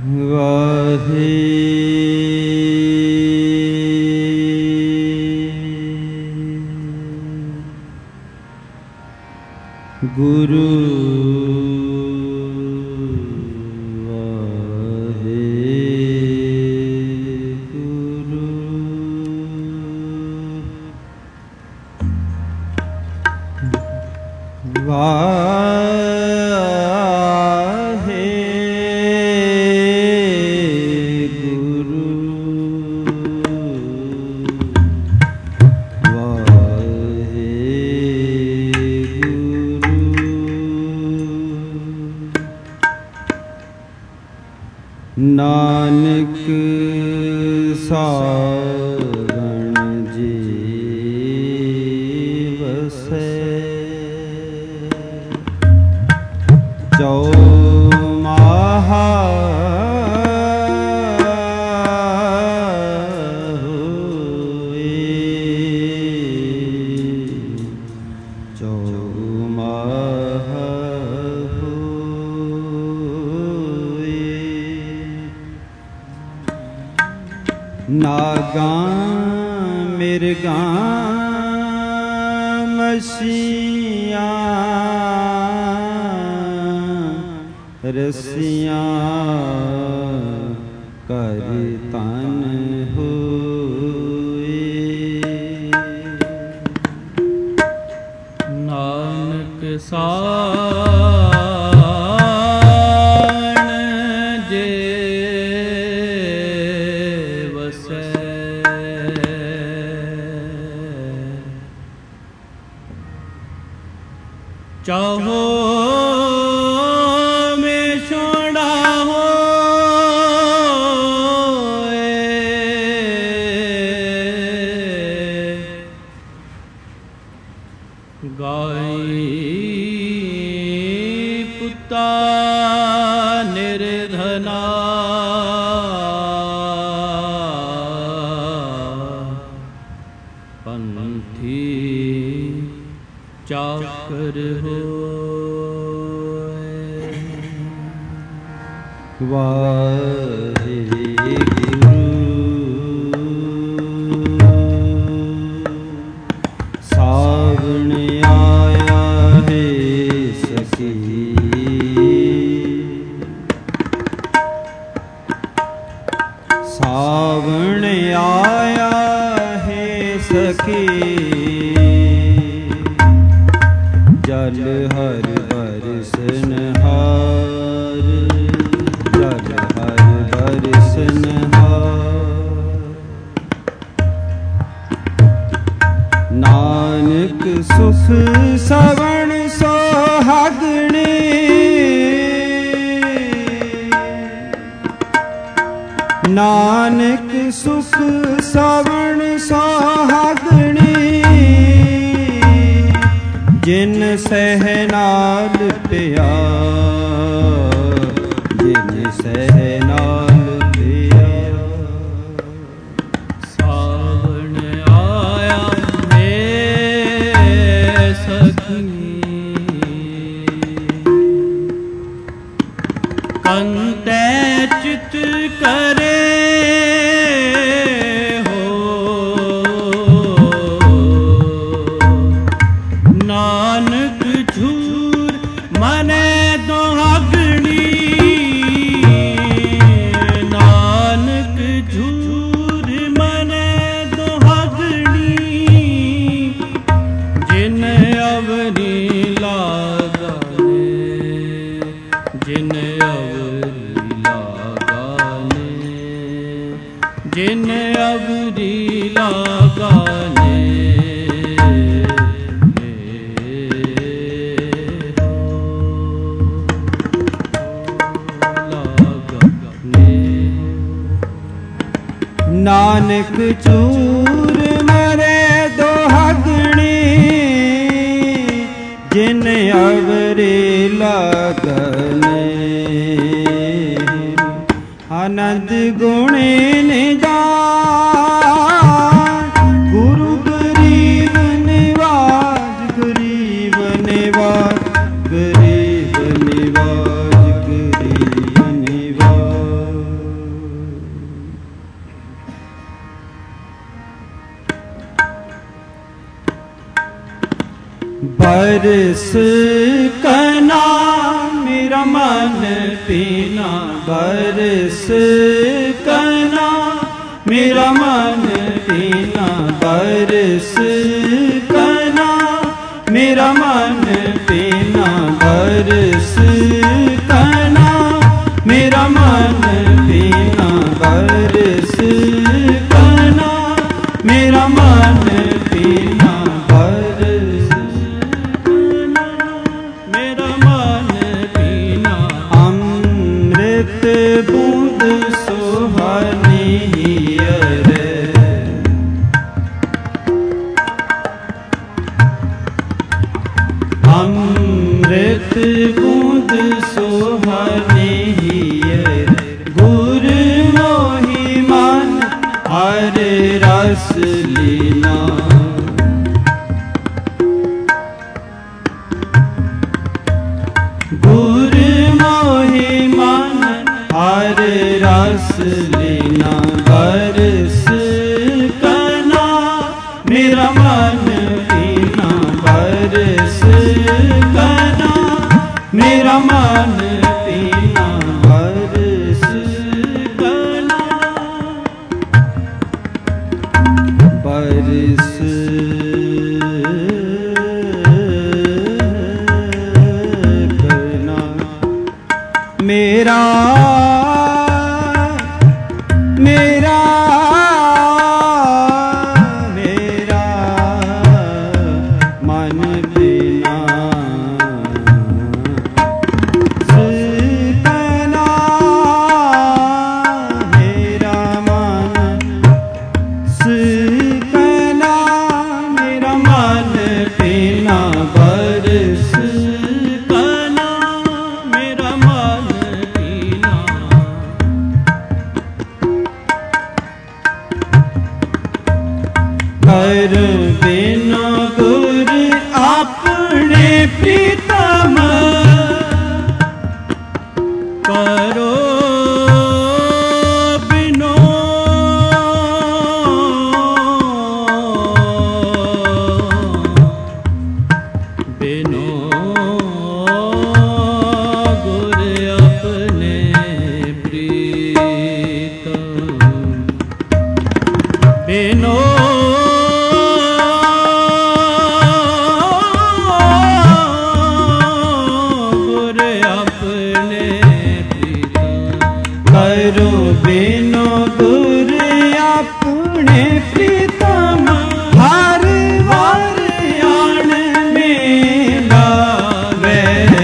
ਗੁਰੂ ਨਾਨਕ ਸਾਵਣ ਜੀਵਸੈ ਚੌਮਾਹਾ ਹੋਏ ਚੌਮਾਹਾ ਨਾਗਾਂ ਮਿਰਗਾਂ ਮੱਛੀਆਂ ਰੱਸੀਆਂ ਕਰ ਤਨ ਹੋਏ ਨਾਨਕ ਚਾਹੋ ਮੈਂ ਛੋੜਾ ਹੋਏ ਗਾਈ ਪੁੱਤਾ ਨਿਰਧਨਾ ਪੰਥੀ ਚਾਕਰ ਹੋਏ ਵਾਹਿਗੁਰੂ ਸਾਵਣ ਆਇਆ ਹੈ ਸਖੀ ਸਾਵਣ ਆਇਆ ਹੈ ਸਖੀ ਜਲ ਹਰ ਬਰਸਨਹਾਰ ਜਲ ਹਰ ਬਰਸਨਹਾਰ ਨਾਨਕ ਸੁਖ ਸਵਣ ਸੁਹਾਗਣੇ ਨਾਨਕ ਸੁਖ ਸਵਣ ਸੁਹਾਗਣੇ ਜਿਨ ਸਹਿ ਨਾਲ ਪਿਆ ਜਿਨ ਸਹਿ ਨਾਲ ਪਿਆ ਸਾਵਣ ਆਇਆ ਹੈ ਸਖੀ ਕੰਤੈ ਚਿਤ ਕਰੇ ਨਾਨਕ ਝੂਰ ਮਨੈ ਦੁਹਾਗਣੀ ਨਾਨਕ ਝੂਰ ਮਨੈ ਦੁਹਾਗਣੀ ਜਿਨ ਅਵਰੀ ਲਾਗਾਨੇ ਜਿਨ ਅਵਰੀ ਲਾਗਾਨੇ ਜਿਨ ਅਵਰੀ ਲਾਗਾਨੇ ਨਾਨਕ ਚੂਰ ਮਰੇ ਦੁਹਾਗਣੀ ਜਿਨ ਅਵਰੇ ਲਾਗਨੇ ਆਨੰਦ ਗੁਣੇ ਨਿਦਾਨ ਗੁਰੂ ਗਰੀਬ ਨਿਵਾਜ ਗਰੀਬ ਨਿਵਾਜ ਗਰੀਬ ਨਿਵਾਜ ਗਰੀਬ ਨਿਵਾਜ बरस कना मेरा मन पीना, बरस कना मेरा मन पीना, बरस कना मेरा मन पीना, बरस कना मेरा मन पीना, बरस कना मेरा मन पीना, बरस कना मेरा मन पीना। अमृत बूंद सुहानी रे, अमृत बूंद सुहानी रे, गुर मोहि मन हर रस लीना, गुर मोहि मन हर रस लीना, बरस कना मेरा मन पीना, बरस कना मेरा मन पीना, बरस कना बरस कना मेरा मेरा मेरा मन पीना, कना मेरा मन, कना मेरा मन पीना, बरस कना मेरा मन पीना। कर बिना गुर अपने प्रीतम, करो बिनो बिनो गुर अपने प्रीतम, बिनो करो बिनो गुर अपने प्रीतम, हर वार आन में लावे,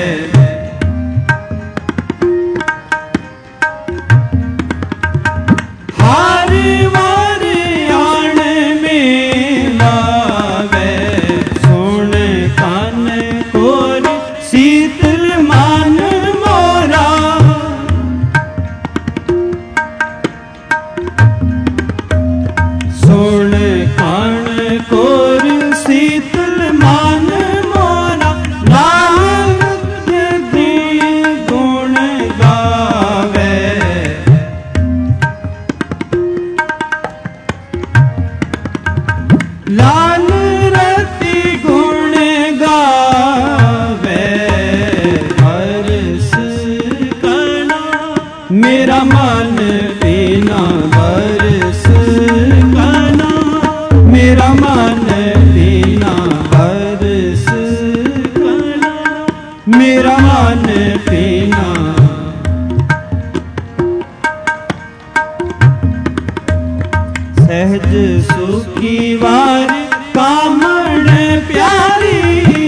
हर वार आन में लावे, सुन कान कोर शीतल मन मोरा, सुन कान कोर शीतल मन मोरा, लाल दी गुण गावे, लाल रति गुण गावे, बरस कना मेरा मन पीना, बरस कना मेरा मन पीना, बरस कना मेरा मन पीना। सहज सुखी वार कामण प्यारी,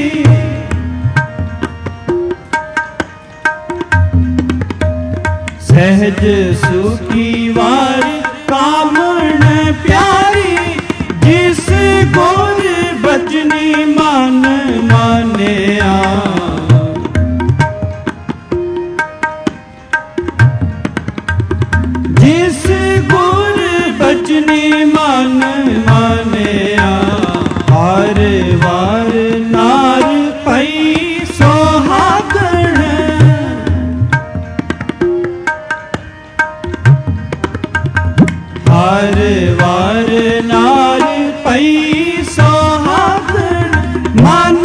सहज सुखी वार कामण प्यारी, जिस गोर बचनी मन मानिया, जिस गोर बचनी मन मानिया, हर वार नार पई सोहागण, हर वार नार पई सोहागण, मन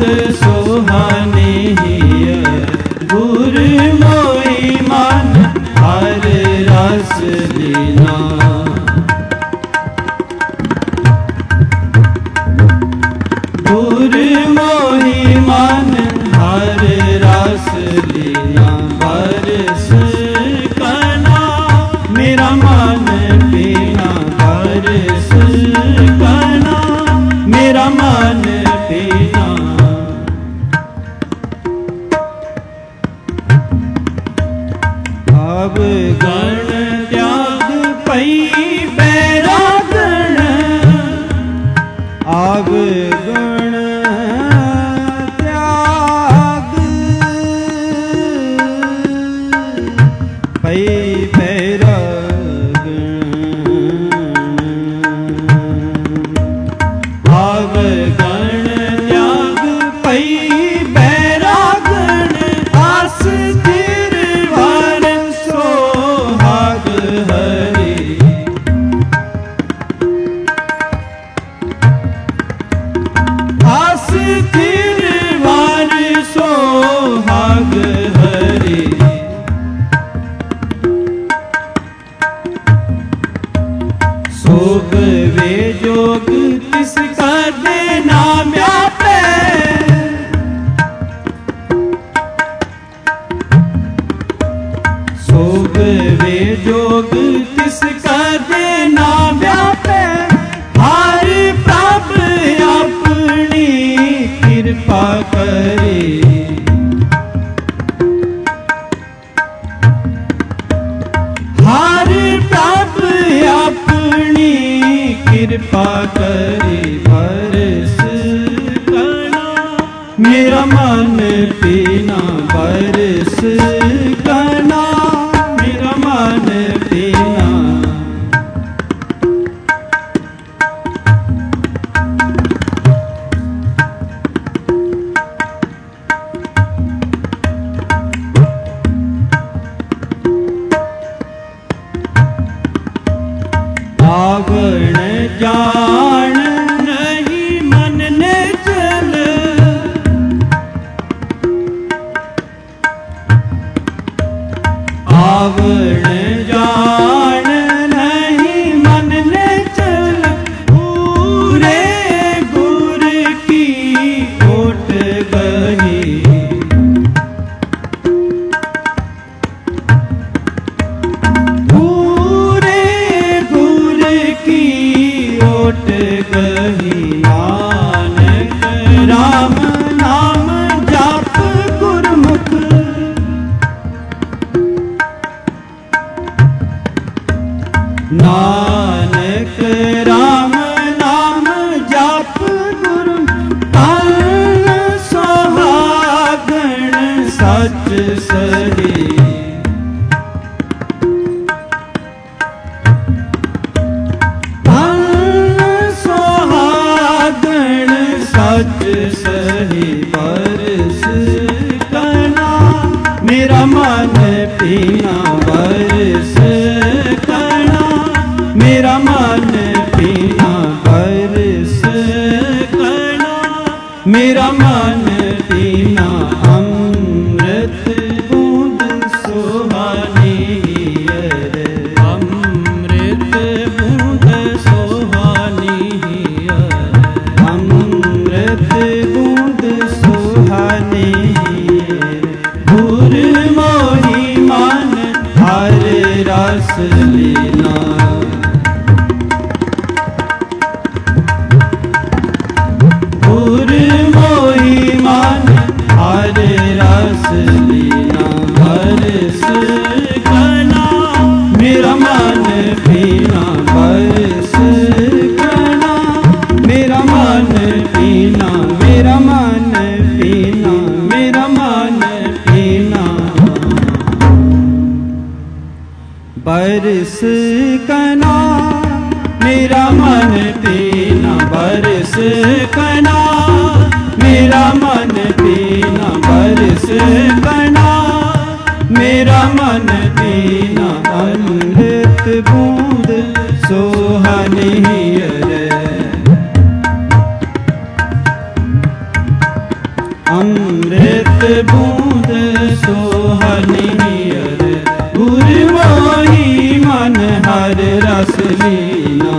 सुहानी गुर मोहि मन हर रस लीना। गुर मोहि मन हर रस लीना बरस कना मेरा मन पीना बरस कना मेरा मन पीना। अब गण त्याग पई बैरागण अब गण त्याग पई बैरागण अब गण त्याग पई बैरागण आस स्थिर वर सोहाग हरि। आस स्थिर वर सोहाग हरि। सोग वे जोग तिसका देना व्यापे। सोग वे जोग तिसका देना व्यापे। हर प्रभ अपनी कृपा करे। हर प्रभ अपनी कृपा करे बरस कना मेरा मन पीना बरस कना मेरा मन पीना। आवण जान नहीं मन ने चल। आवण जान नहीं मन ने चल। पूरे गुर की ओट गही। ओट गही नानक राम नाम जाप गुरमुख। नानक राम नाम जाप गुरमुख। तन सुहागण सच सही। सच सही बरस कना मेरा मन पीना बरस कना मेरा मन पीना बरस कना मेरा मन पीना। अमृत बूंद सुहानी अमृत बूंद सुहानी अमृत बूंद सुहानी। गुर मोहि मन हर रस लीना। गुर मोहि मन हर रस लीना बरस कना मेरा मन पीना बरस कना मेरा मन पीना मेरा मन पीना मेरा मन पीना। बरस कना मेरा मन पीना बरस कना मेरा मन पीना बरस कना मेरा मन पीना। अमृत बूंद सुहानी रे अमृत बूंद सोहनियर गुर मोही मन हर रस लीना।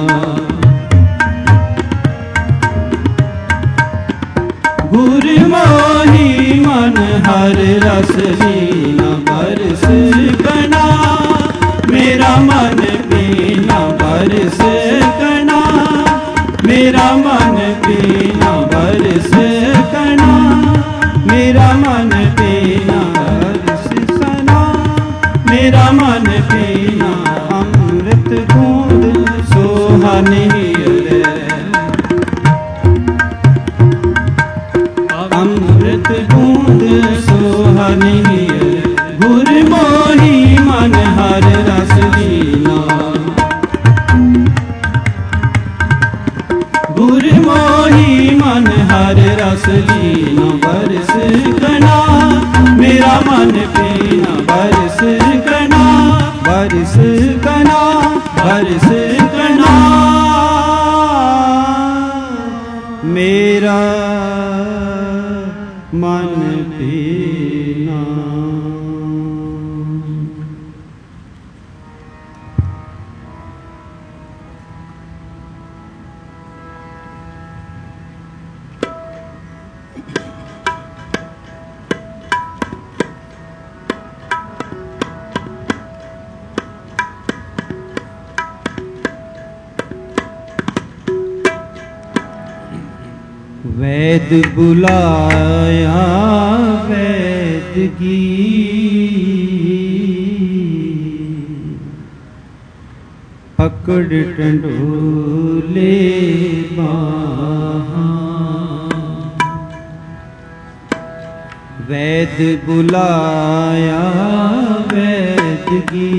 गुर मोही मन हर रस लीना। बरस कना मेरा मन पीना। बरस कना मेरा मन पीना। बरस कना मेरा मन पीना। बरस सना मेरा मन पीना। अमृत बूंद सोहनियर अमृत बूंद सोहनियर गुर मोही मन हर रस लीना। गुर मोही मन हर रस लीना। बरस कना मेरा मन पीना। बरस कना बरस कना बरस कना मेरा मन पीना। वैद बुलाया वैद की पकड़ टंडोले बाहा। वैद बुलाया वैद की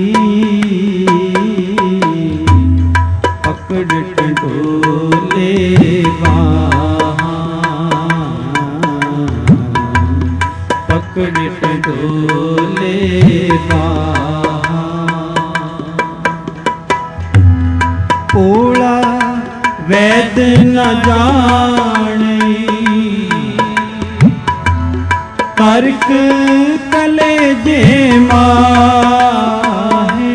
पकड़ टंडोले बाहा। पकड़ टंडोले बाहा। पोला वैद न जाने कर्क कलेजे माहे।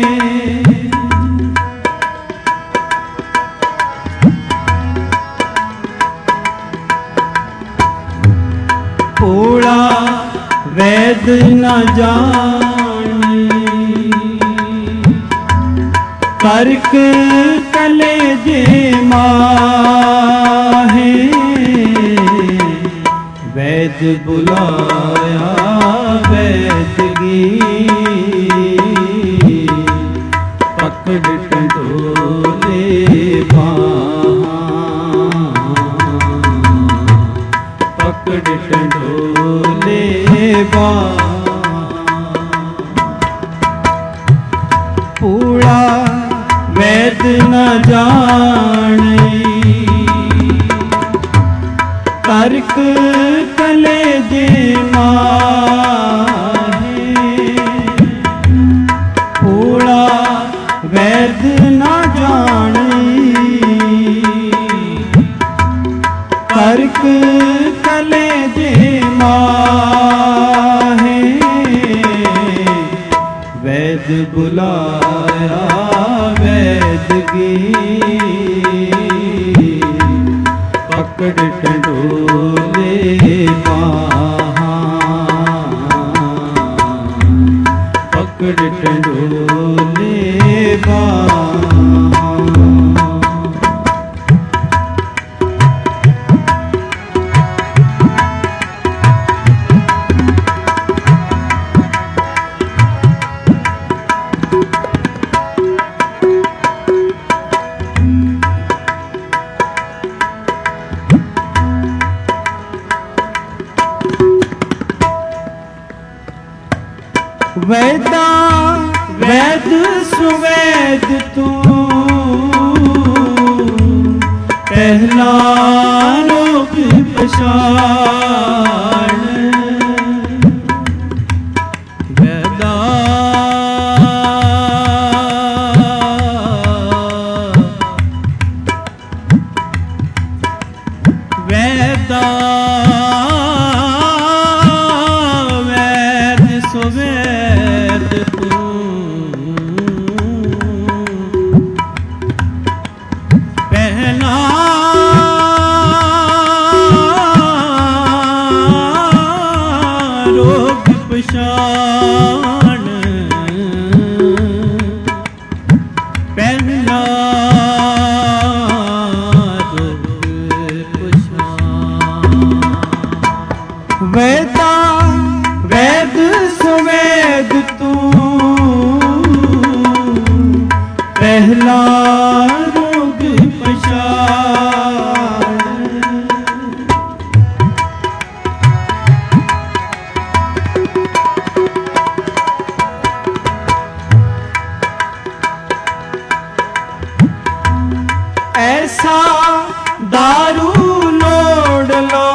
पोला वैद न जाने कर्क कलेजे माहे। वैद बुलाया वैद की पकड़ टंडोले बाहा। पकड़ टंडोले बाहा। पूरा वैद न जाने कर्क कलेजे माहे। पूरा वैद न जाने कर्क कलेजे माहे। वैद बुलाया वैद की पकड़ टंडोले बाहा। पकड़ टंडोले बाहा। वैदा वैद सुवैद तू पहला लोक पछाण। वैदा वैदा ਪਹਿਲਾ ਦੁਖ ਪਛਾਣ। ਵੈਦਾ ਵੈਦ ਸੁਵੇਦ ਤੂੰ ਪਹਿਲਾ ਰੋਗ ਪਛਾਣ। ਐਸਾ ਦਾਰੂ ਲੋੜ ਲੋ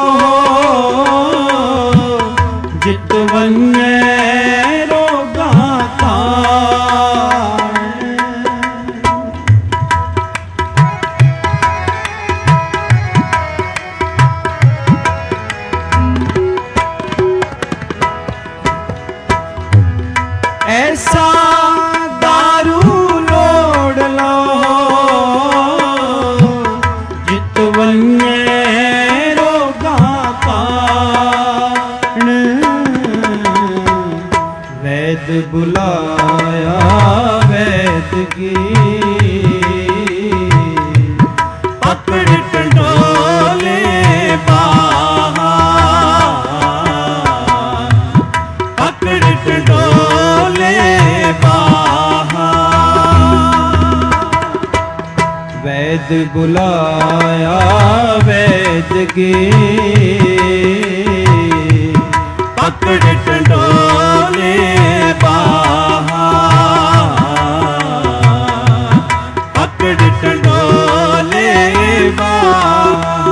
ਜਿਤ ਵੰਨੇ ਰੋਗਾਂ ਤਾਣ। ਐਸਾ ਦਾਰੂ ਲੋੜ ਲੋ ਜਿਤ ਵੰਨੇ ਰੋਗਾਂ ਤਾਣ। ਵੈਦ ਬੁਲਾਇਆ ਵੈਦ ਕੀ ਪਕੜ ਟੰਡੋਲੇ ਬਾਹਾਂ। ਪਕੜ ਟੰਡੋਲੇ ਬਾਹਾਂ। ਵੈਦ ਬੁਲਾਇਆ ਵੈਦ ਕੀ ਪਕੜ ਟੰਡੋਲੇ ਬਾਹਾਂ। ਪਕੜ ਟੰਡੋਲੇ ਬਾਹਾਂ।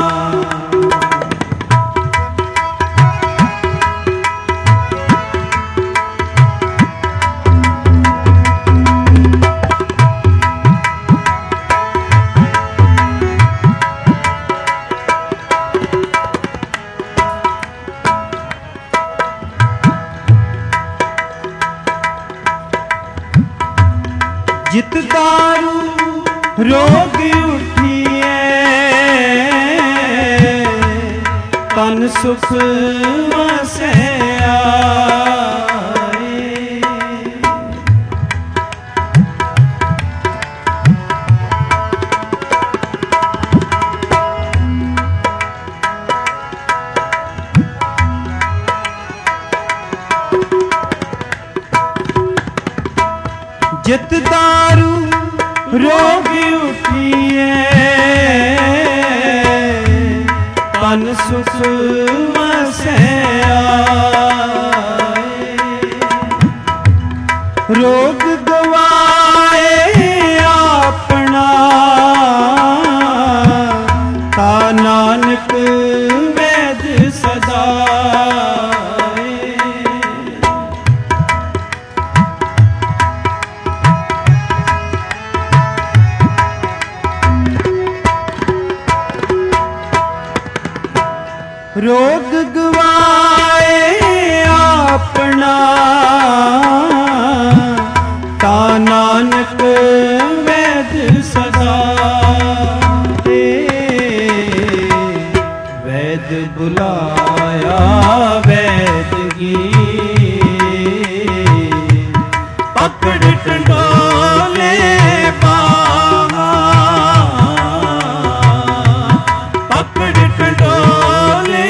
ਜਿਤ ਦਾਰੂ ਰੋਗ ਉਠੀਏ ਤਨ ਸੁਖ ਵਸਿਆ। ਜਿਤ ਦਾਰੂ ਰੋਗ ਉਠੀਏ ਤਨ ਸੁਖ ਵਸਿਆ। ਰੋਗ ਗਵਾਏ ਆਪਣਾ ਤਾ ਨਾਨਕ ਵੈਦ ਸਦਾ। ਰੋਗ ਗਵਾਏ ਆਪਣਾ ਤਾ ਨਾਨਕ ਵੈਦ ਸਦਾ। ਵੈਦ ਬੁਲਾਇਆ ਵੈਦ ਕੀ ਪਕੜ ਟੰਡੋਲੇ ਬਾਹਾਂ। ਪਕੜ ਟੰਡੋਲੇ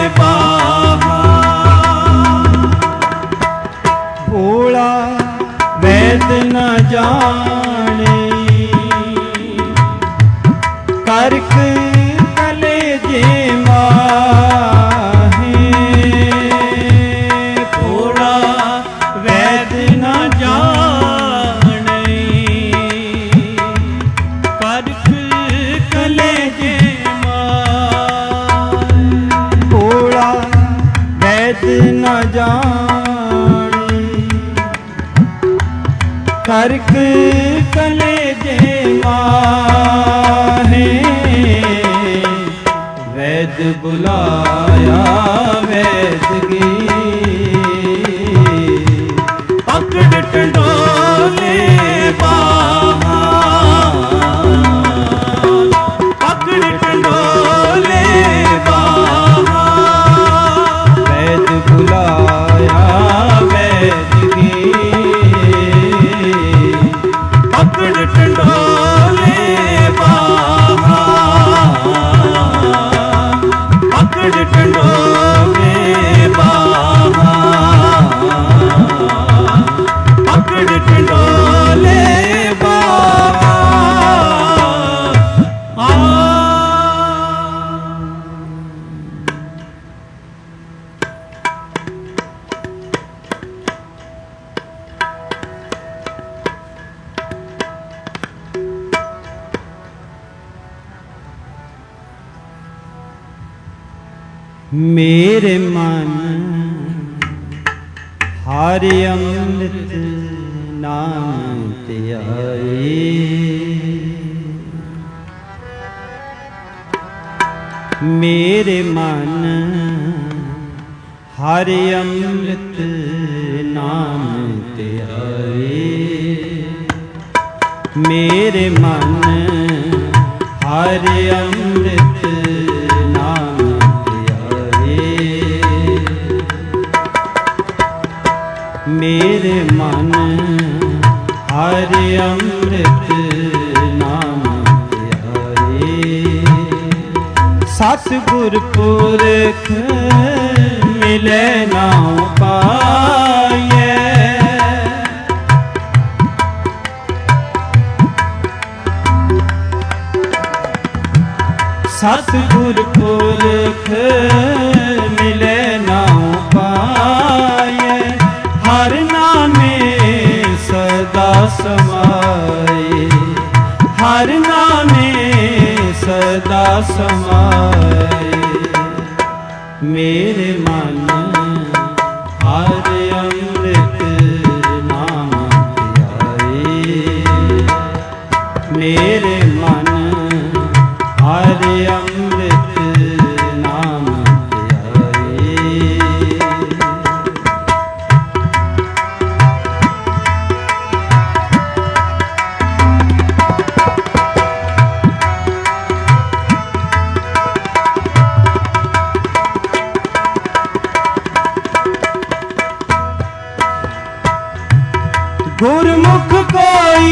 ਭੋਲਾ ਵੈਦ ਨ ਜਾਣੇ ਕਰਕ ਕਲੇਜੇ ਮਾਹੇ। ਭੋਲਾ ਵੈਦ ਨ ਜਾਣੇ ਕਰਕ ਕਲੇਜੇ ਮਾਹੇ। ਭੋਲਾ ਵੈਦ ਨ ਜਾਣੇ ਕਰਕ ਕਲੇਜੇ ਮਾਹੇ। पकड़ टंडोले बाहा, पकड़ टंडोले बाहा, पकड़ टंडोले बाहा। मेरे मन हरि अमृत नाम ध्याए, मेरे मन हरि अमृत नाम ध्याए, मेरे मन हरि अमृत नाम मेरे मन हरि अमृत नाम ध्याए। सतगुर पुरख मिले नाम पाए, सतगुर पुरख मिले नाम पाए, हर नामे सदा समाए, हर नामे सदा समाए, मेरे मन हर अमृत नाम ध्याए, मेरे मन हर अमृत नाम ध्याए। गुरमुख कोई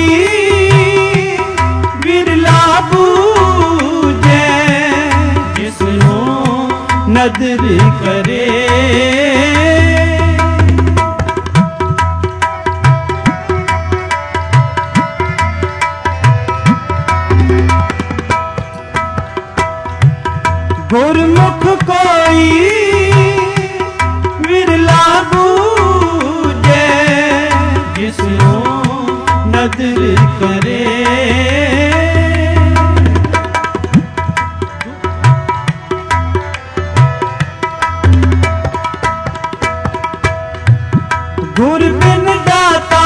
बिरला बूझे, जिसनो नदर करे, गुरमुख कोई बिरला बूझे, जिसनो नदर करे, गुर बिन दाता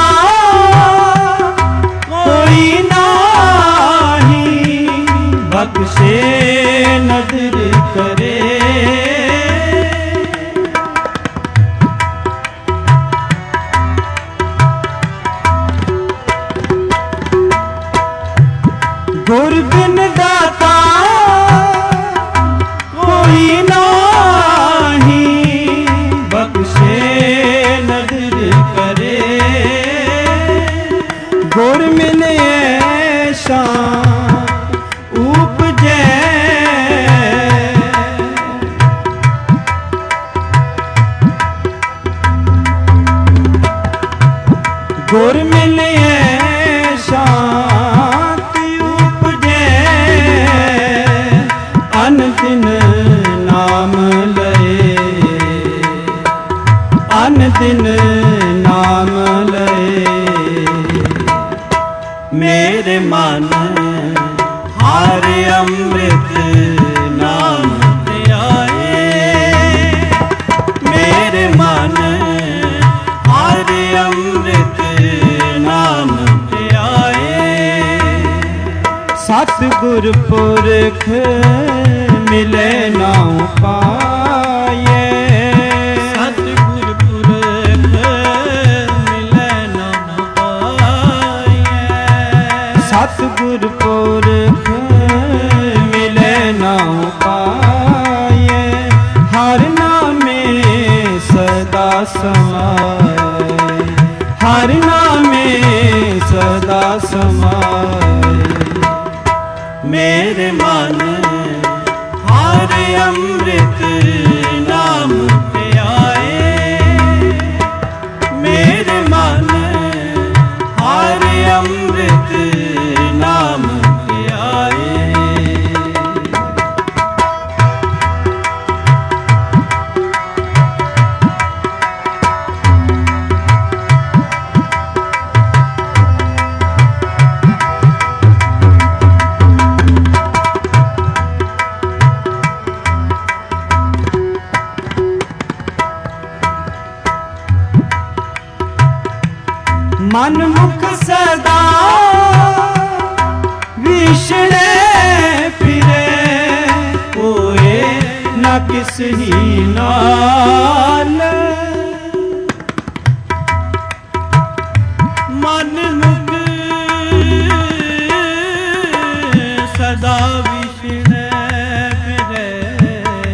कोई नाही, बख्शे नदर करे, गुर बिन दाता कोई नाही, बख्शे नदर करे, गुर मिले ऐसा उपजे, गुर मिले ऐसा दिन नाम लए, अन दिन नाम लए, मेरे मन हरि अमृत नाम ध्याए, मेरे मन हरि अमृत नाम ध्याए। सतगुर पुरख मिले नाम पाए, सतगुर पुरख मिले नाम पाए, सतगुर पुरख मिले नाम पाए, हर नामे सदा समाए, हर नामे सदा समाए। समाए। मेरे मन हर अमृत नाम ध्याए। मेरे मन हर अमृत नाम ध्याए। मन मुख सदा विषणे फिरे, कोए न किस ही नाल। मन मुख सदा विषणे फिरे,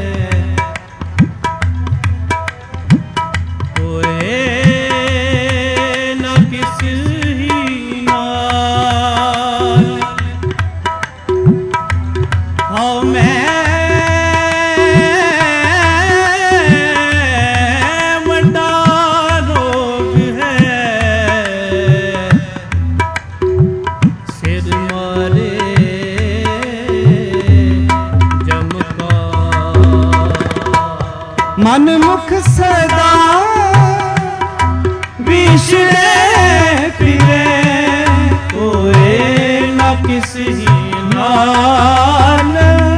कोए मन मुख सदा विषणे फिरे, कोए न किस ही नाल।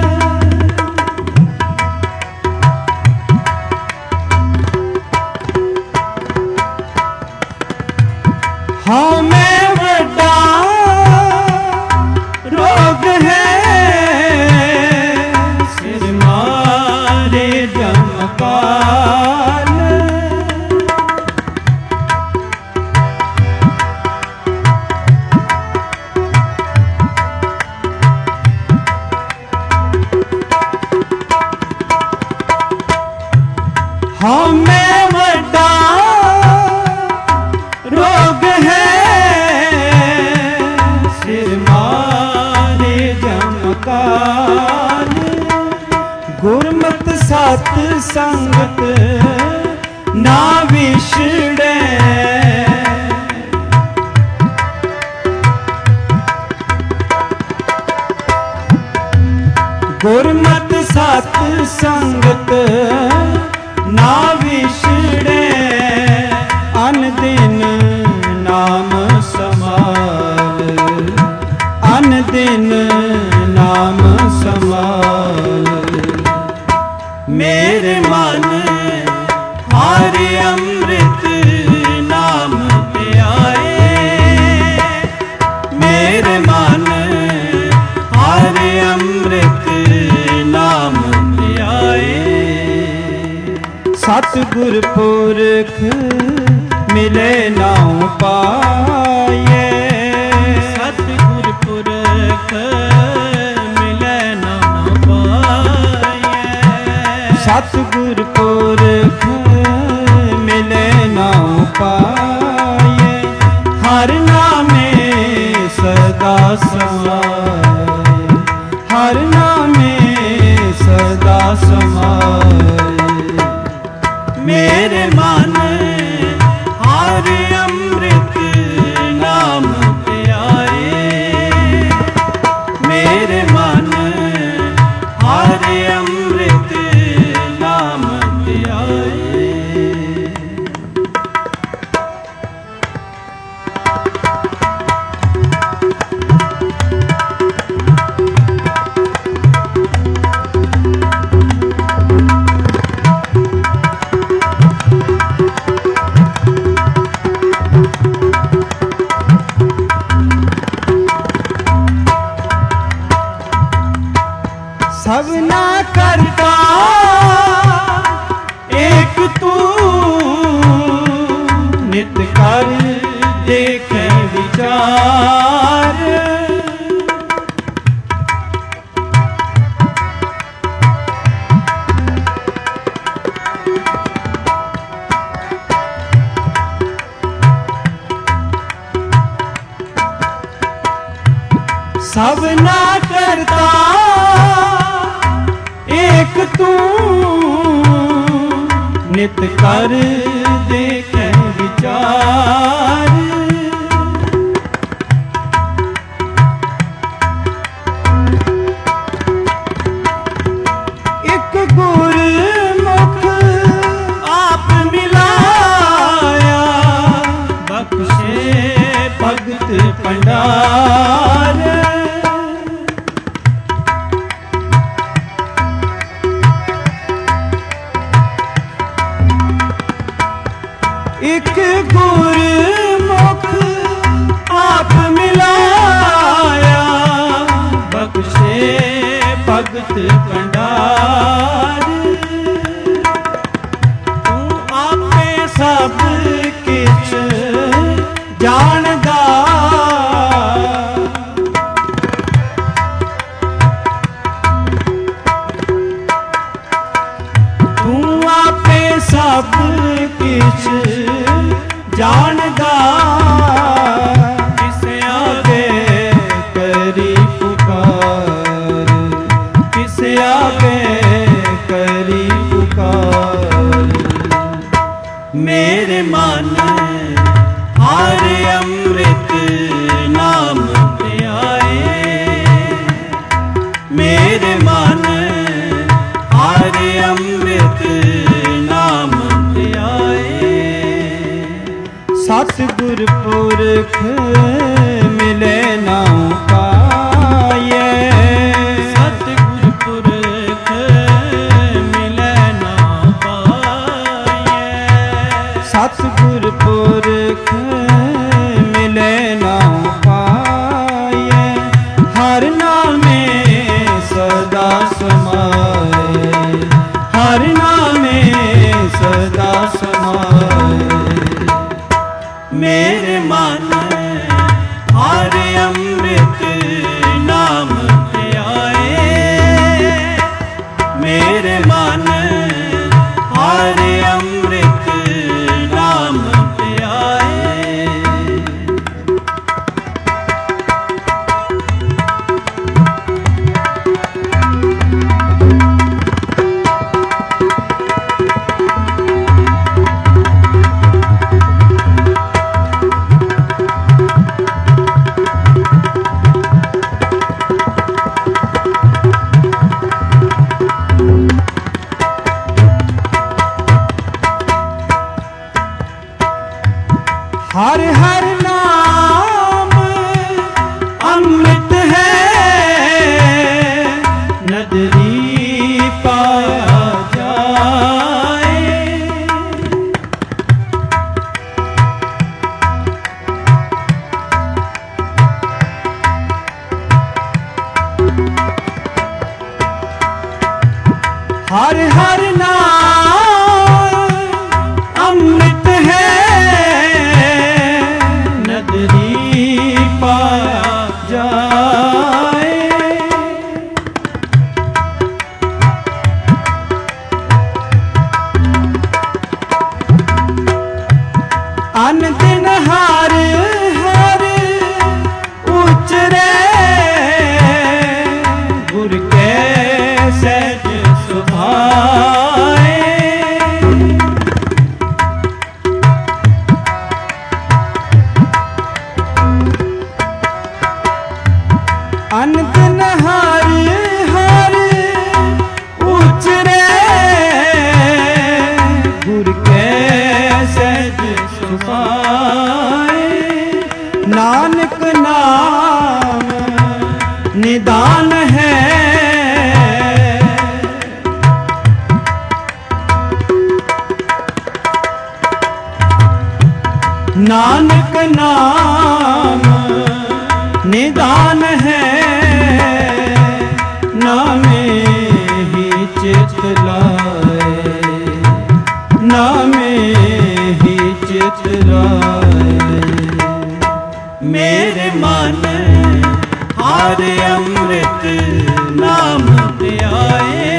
हाँ मैं वड्डा रोग है, सिर मारे जमकाल। हाँ मैं वड्डा रोग है, सिर मारे जमकाल। गुरमत सत संगत ना विछड़े, गुरमत सत संगत ना विछड़े। अन दिन नाम समाल, अन दिन नाम समाल। मेरे मन हर अमृत नाम ध्याए। मेरे मन हर अमृत नाम ध्याए। सतगुर पुरख मिले नाउ पाए। सतगुर पुरख मिले नाउ पाए। सतगुर पुरख मिले नाउ पाए। हर नामे सदा समाए, हर नामे सदा समाए। मेरे मन हर अमृत नाम ध्याए। मेरे मन हर अमृत नाम ध्याए। सबना करता एक तू, नित कर देखे विचार। सबना करता एक तू नित कर देखे विचार एक गुरमुख आप मिलाया बख्शे भगत भंडार एक गुरमुख आप मिलाया बख्शे भगत भंडार तू आपे सब किछ जानदा तू आपे सब किछ जानदा किसे आगे करी पुकार किसे आगे करी पुकार मेरे मन हर अमृत नाम ध्याए मेरे मन हर अमृत नाम ध्याए सतगुर पुरख मिले ना पाए सतगुर पुरख मिले ना पाए सतगुर पुरख मिले ना पाए हर नामे सदा समाए हर नामे सदा समाए मेरे मन हर अमृत नाम ध्याए मेरे मन हर अमृत नाम ध्याए हर हर नाम अमृत है नदरी पाया जाए हर हर नाम अमृत है पाया जाए अन दिन हर हर उचरे गुर के सहज सुभाए अन दिन हर हर उचरे गुर के सहज सुभाए नानक नाम निदान है नानक नाम निदान है नामे ही चित लाए नामे ही चित लाए मेरे मन हर अमृत नाम ध्याए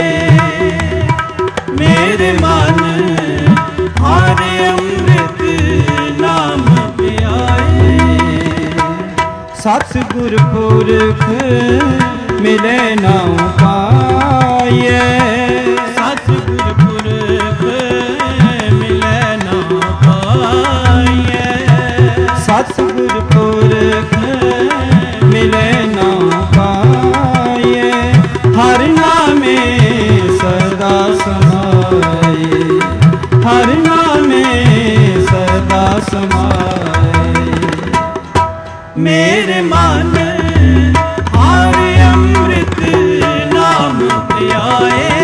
मेरे मन हर अमृत नाम ध्याए सतगुर पुरख मिले ना पाए, सतगुर पुरख मिले ना पाए, सतगुर पुरख मिले ना पाए, हर नामे सदा समाए, हर नामे सदा समाए। मेरे मन हर अमृत नाम ध्याए,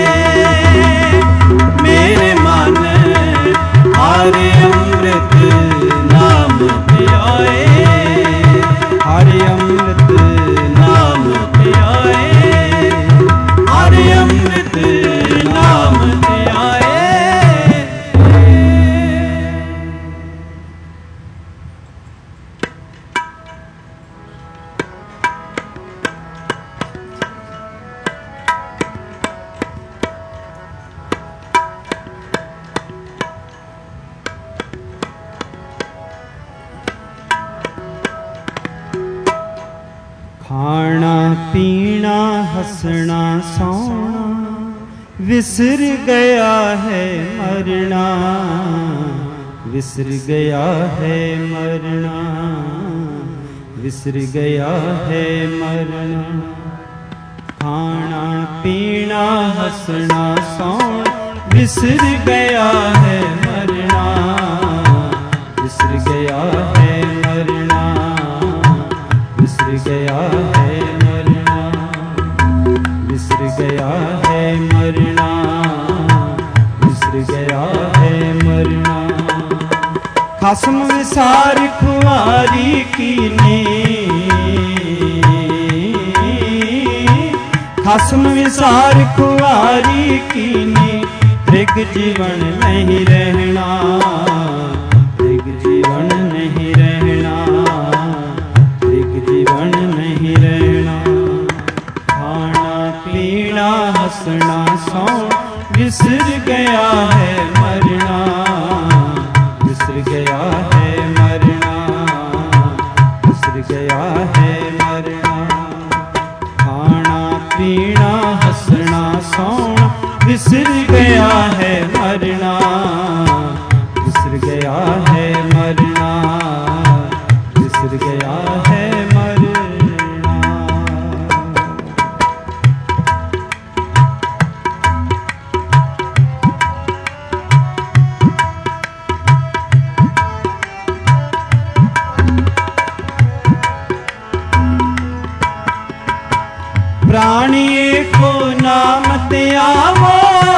मेरे मन हर अमृत नाम ध्याए, हर अमृत नाम ध्याए, हर अमृत नाम ध्याए। खाना पीना हंसना सोना विसर गया है मरना, विसर गया है मरना, विसर गया है मरना। खाना पीना हंसना सोना विसर गया है मरना, विसर गया है मरना, विसर गया है मरना, विसर गया है मरना, विसर गया है मरना। खसम विसार खुआरी कीने, खसम विसार खुआरी कीने, त्रिग जीवन नहीं रहना, त्रिग जीवन नहीं रहना, जीवन नहीं रहना। खाना पीना हंसना सोना विसर गया है मरना, विसर गया है मरना, विसर गया है मरना। खाना पीना हंसना सोना विसर गया है मरना, विसर गया है मरना, विसर गया है मरना। प्राणी एको नाम ते आवो,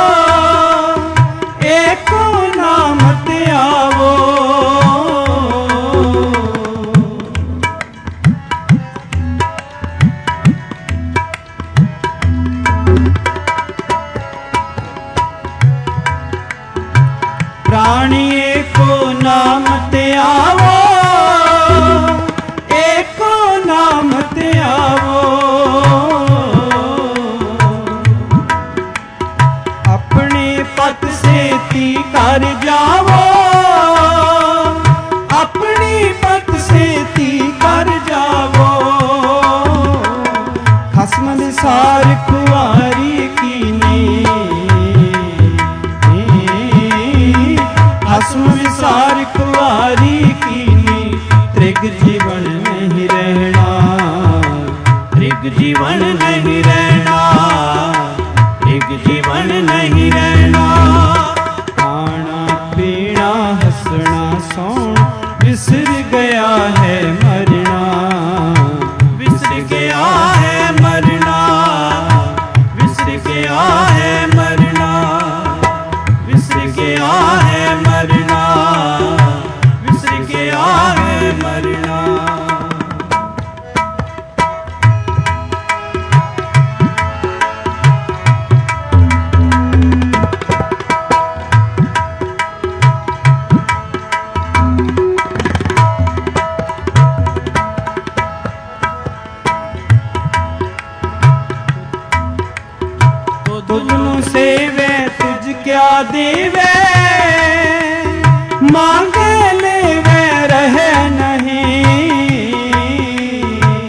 एको नाम ते आवो, प्राणी एको नाम ते आवो, एको नाम ते आवो। अपने पत से ती कर जावो, अपनी पत से ती कर जावो। खसम निसार कुआरी कीने, खसम विसार कुआरी कीनी, त्रिग जीवन नहीं रहना, त्रिग जीवन नहीं रहना, त्रिग जीवन नहीं रहना। खाना पीना हंसना सोना विसर गया है मरना, विसर गया है मरना, विसर गया है मरना, विसर गया है मरना, विसर गया है मरना। तुझनु सेवे तुझ क्या देवे, मांगे लेवे रहे नहीं।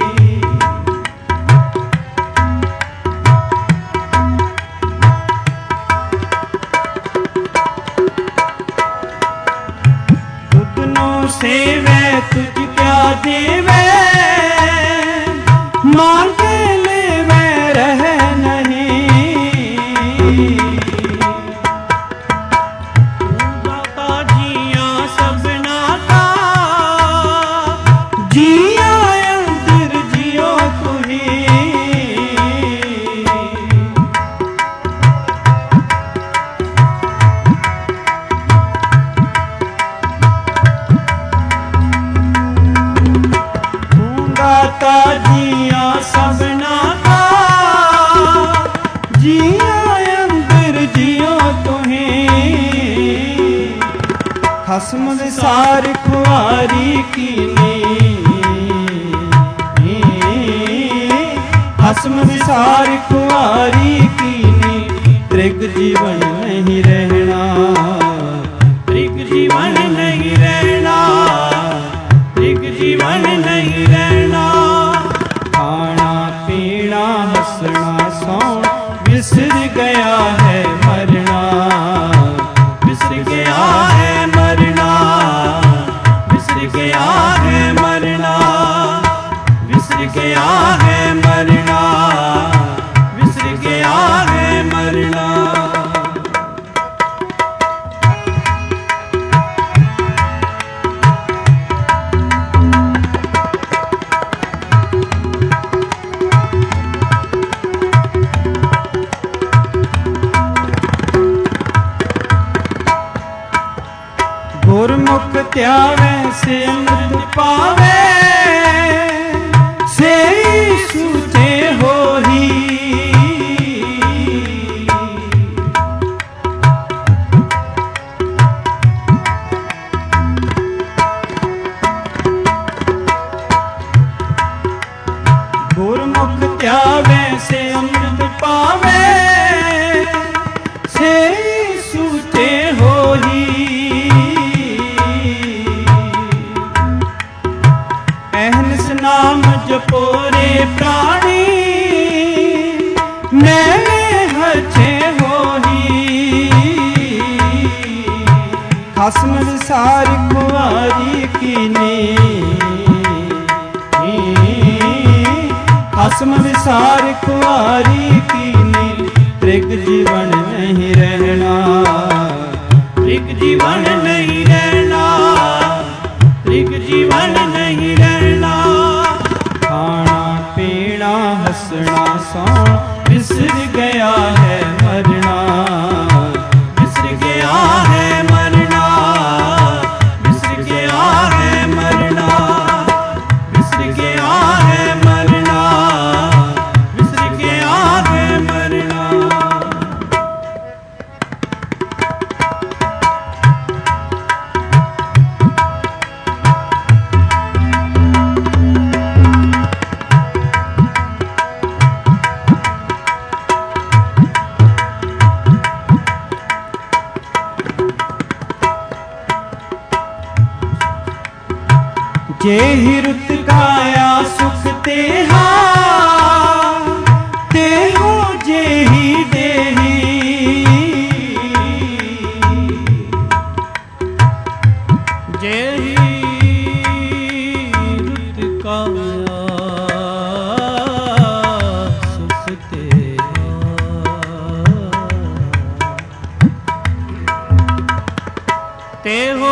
देवे मांगे लेवे रह नहीं। दाता जिया सबना का जिया अंदर जियो तुही। दाता जिया सबना का जिया अंदर जियो तुहें। खसम विसार खुआरी कीनी खसम विसार खुआरी कीनी। त्रिग जीवन नहीं रहना त्रिग जीवन नहीं रहना त्रिग जीवन नहीं रहना। खाना पीना हंसना सौना बिसर गया है मरना। बिसर गया है मरना बिसर गया है मरना बिसर गया है मरना बिसर गया है मरना। गुरमुख त्यावे से अमृत पावे से सूचे हो ही। गुरमुख त्यावे से अमृत पावे से सूचे हो ही। नाम जपोरे प्राणी नैने हचे होही। खसम विसार खुआरी कीनी खसम विसार खुआरी कीनी। त्रिग जीवन नहीं रहना त्रिग जीवन नहीं रहना त्रिग जीवन नहीं रहना। खाना पीना हंसना सौना बिसर गया है मरना। बिसर गया है मरना बिसर गया है मरना बिसर गया है मरना बिसर गया है मरना। जेहि रुत गाया सुख तेहा तेहो जेहि देही। जेहि रुत गाया सुख तेहा तेहो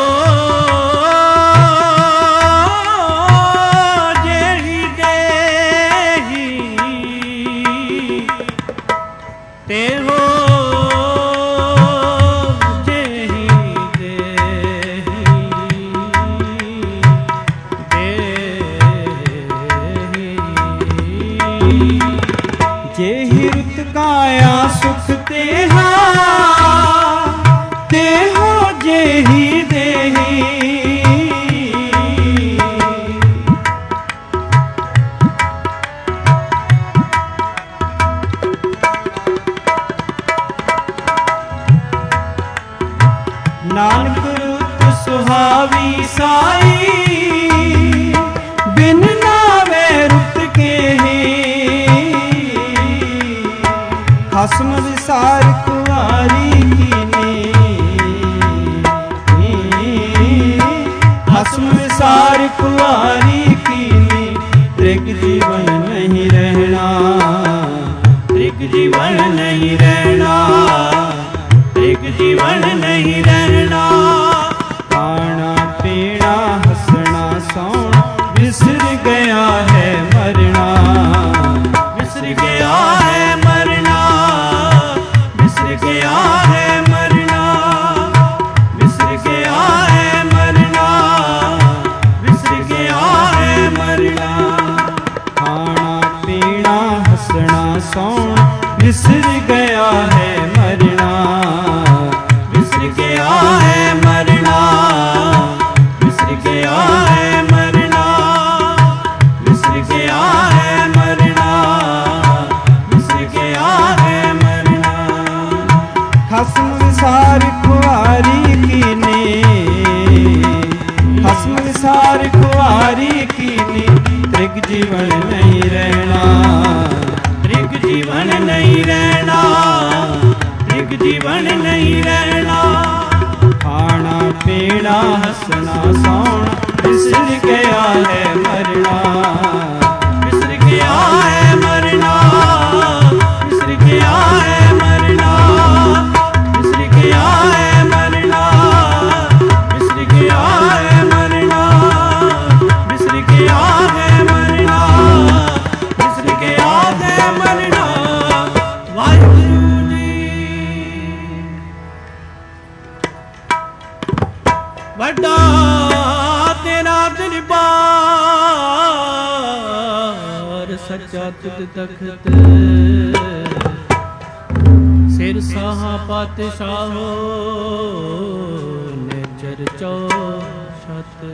तेहो जेहि देहि जेहि रुत गाया सुख तेहा तेहो जेहि देही। नानक रुत सुहावी साई बिन नावे रुत के ही। खसम विसार कुआरी कीनी खसम विसार कुआरी ਤ੍ਰਿਗ ਜੀਵਨ ਨਹੀਂ ਰਹਿਣਾ, ਤ੍ਰਿਗ ਜੀਵਨ ਨਹੀਂ ਰਹਿਣਾ। ਖਾਣਾ ਪੀਣਾ ਹੱਸਣਾ ਸੌਣਾ ਵਿਸਰ ਗਿਆ ਹੈ ਮਰਨਾ, ਵਿਸਰ ਗਿਆ ਹੈ ਮਰਨਾ, ਵਿਸਰ ਗਿਆ ਹੈ ਮਰਨਾ, ਵਿਸਰ ਗਿਆ ਹੈ ਮਰਨਾ, ਵਿਸਰ ਗਿਆ ਹੈ ਮਰਨਾ। ਖਾਣਾ ਪੀਣਾ ਹੱਸਣਾ ਸੌਣਾ ਵਿਸਰ ਗਿਆ ਹੈ ਮਰਨਾ, ਵਿਸਰ ਗਿਆ ਹੈ ਮਰਨਾ, ਵਿਸਰ ਗਿਆ ਹੈ ਮਰਨਾ, ਵਿਸਰ ਗਿਆ ਹੈ ਮਰਨਾ, ਵਿਸਰ ਗਿਆ ਹੈ ਮਰਨਾ। ਖਸਮ ਵਿਸਾਰ ਖੁਆਰੀ ਕੀਨੇ, ਖਸਮ ਵਿਸਾਰ ਖੁਆਰੀ ਕੀਨੇ, ਤ੍ਰਿਗ ਜੀਵਨ ਨਹੀਂ ਰਹਿਣਾ, ਤ੍ਰਿਗ ਜੀਵਨ ਨਹੀਂ ਰਹਿਣਾ, ਤ੍ਰਿਗ ਜੀਵਨ ਨਹੀਂ ਰਹਿਣਾ। ਖਾਣਾ ਪੀਣਾ ਹੱਸਣਾ ਸੌਣਾ ਵਿਸਰ ਗਿਆ ਹੈ ਮਰਨਾ, ਵਿਸਰ ਗਿਆ ਹੈ ਮਰਨਾ, ਵਿਸਰ ਗਿਆ ਹੈ ਮਰਨਾ, ਵਿਸਰ ਗਿਆ ਹੈ ਮਰਨਾ, ਵਿਸਰ ਗਿਆ ਹੈ ਮਰਨਾ, ਵਿਸਰ ਗਿਆ ਹੈ ਮਰਨਾ, ਵਿਸਰ ਗਿਆ ਹੈ ਮਰਨਾ। ਵਾਹਿਗੁਰੂ ਜੀ। ਵੱਡਾ ਤੇਰਾ ਦਰਬਾਰ, ਸੱਚਾ ਤੁਧ ਤਖਤ, ਸਿਰ ਸਾਹਾ ਪਾਤਸ਼ਾਹੋ ਨਿਚਰ ਚੌਛਤ।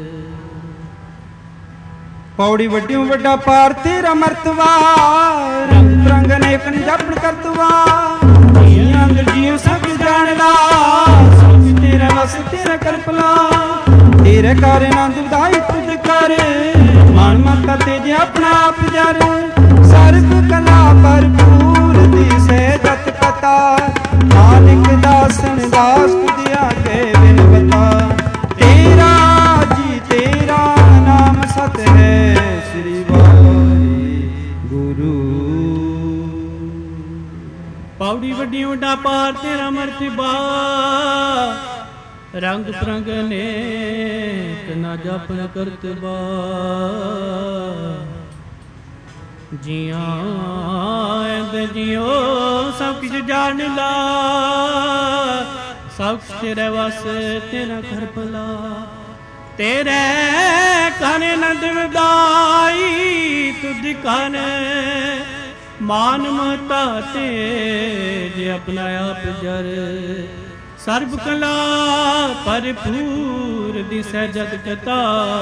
ਪੌੜੀ ਵੱਡਿਓ ਵੱਡਾ ਪਾਰ ਤੇਰਾ ਮਰਤਬਾ, ਰੰਗ ਬਰੰਗ ਅਨੇਕ ਜਪਨ ਕਰਤਵਾ। ਜੀਆਂ ਜੀਉ ਸਭ ਜਾਣਦਾ, ਸਭ ਤੇਰਾ ਵਸ ਤੇਰਾ ਕਰਪਲਾ। ਤੇਰੇ ਕਰ ਆਨੰਦ ਉਦਾਈ ਤੁਧ ਕਰ, ਮਨ ਮਤਾ ਤੇਜ ਆਪਣਾ ਆਪ ਜਰ। ਸਰਬ ਕਲਾ ਭਰਪੂਰ ਦਿਸੈ ਜਤ ਪਤਾ, ਨਾਨਕ ਦਾਸਨ ਦਾਸ ਤੁਧ ਆਗੇ ਬਿਨ ਬਤਾ। ਤੇਰਾ ਜੀ ਤੇਰਾ ਨਾਮ ਸਤ ਹੈ, ਸ੍ਰੀ ਵਾਹਿਗੁਰੂ। ਪੌੜੀ ਵੱਡੀ ਵੱਡਾ ਪਾਰ ਤੇਰਾ ਮਰਤਬਾ, ਰੰਗ ਪ੍ਰੰਗ ਅਨੇਕ ਨਾ ਜਪਨ ਕਰਤਬਾ। ਜੀਆਂ ਐਂਦ ਜਿਉ ਸਭ ਕਿਛ ਜਾਣ ਲਾ, ਸਭ ਕੁਛ ਤੇਰੇ ਵਸ ਤੇਰਾ ਘਰ ਭਲਾ। ਤੇਰੇ ਕਨ ਨੰਦ ਵਿਦਾਈ ਤੁਧ ਕਨ, ਮਾਨ ਮਤਾ ਤੇਜ ਆਪਣਾ ਆਪ ਜਰ। ਸਰਬ ਕਲਾ ਭਰਪੂਰ ਦਿਸੈ ਜਗ ਕਤਾ,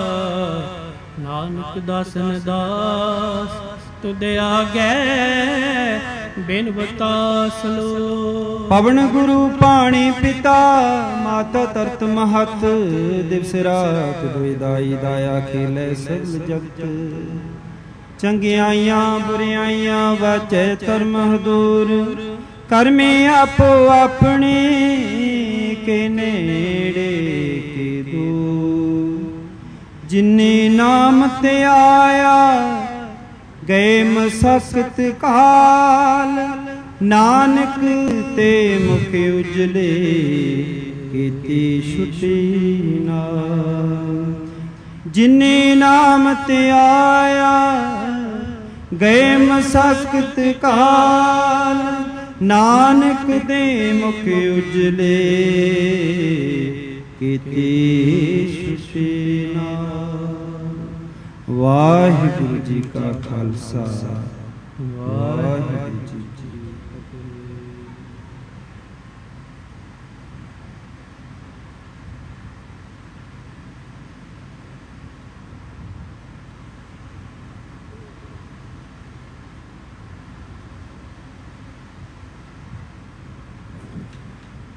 ਨਾਨਕ ਦਾਸਨ ਦਾਸ ਤੁਧ ਆਗੇ ਬਿਨ ਬਤਾਸ ਲੋ। ਪਵਨ ਗੁਰੂ ਪਾਣੀ ਪਿਤਾ, ਮਾਤਾ ਤਰਤ ਮਹਤ। ਦਿਵਸ ਰਾਤ ਦੁਇ ਦਾਈ ਦਾਇਆ ਖੇਲੇ ਸਭ ਜਗਤ। ਚੰਗਿਆਈਆਂ ਬੁਰਿਆਈਆਂ ਵਾਚੈ ਧਰਮ ਹਦੂਰ। ਕਰਮੇ ਆਪੋ ਆਪਣੇ ਕੇ ਨੇੜੇ ਕੇ ਦੂਰ। ਜਿਨੇ ਨਾਮ ਤੇ ਆਇਆ ਗਏ ਮਸਕਤ ਕਾਲ, ਨਾਨਕ ਤੇ ਮੁਖ ਉਜਲੇ ਕੀਤੀ ਛੁਟੀ ਨਾਲ। ਜਿਨੇ ਨਾਮ ਤੇ ਆਇਆ ਗਏ ਮਸਕਤ ਕਾਲ, ਨਾਨਕ ਦੇ ਮੁਖ ਉਜਲੇ ਕੀਤੀ ਛੁਟੀ ਨਾਲ। ਵਾਹਿਗੁਰੂ ਜੀ ਕਾ ਖਾਲਸਾ, ਵਾਹਿਗੁਰੂ ਜੀ ਕੀ ਫਤਿਹ।